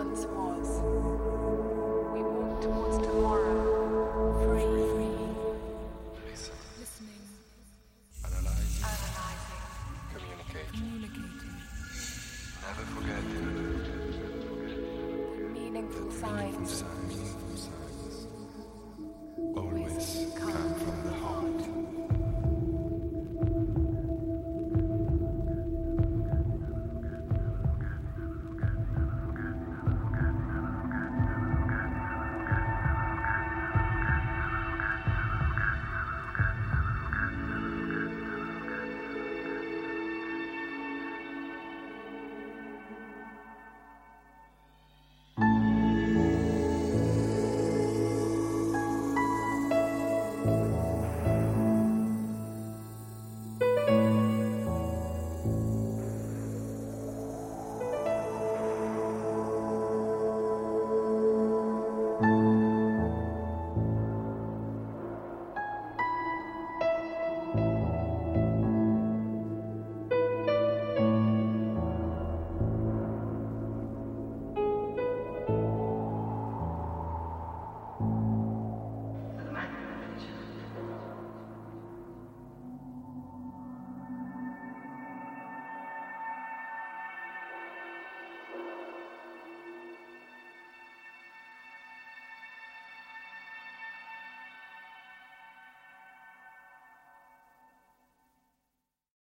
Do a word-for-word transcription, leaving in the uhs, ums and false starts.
once was. We walk towards tomorrow, free, free. Listen. Listening, Analyzing. analyzing, Communicating. communicating. Never forget. The meaningful Meaningful signs signs. Meaningful signs. Always come from the heart.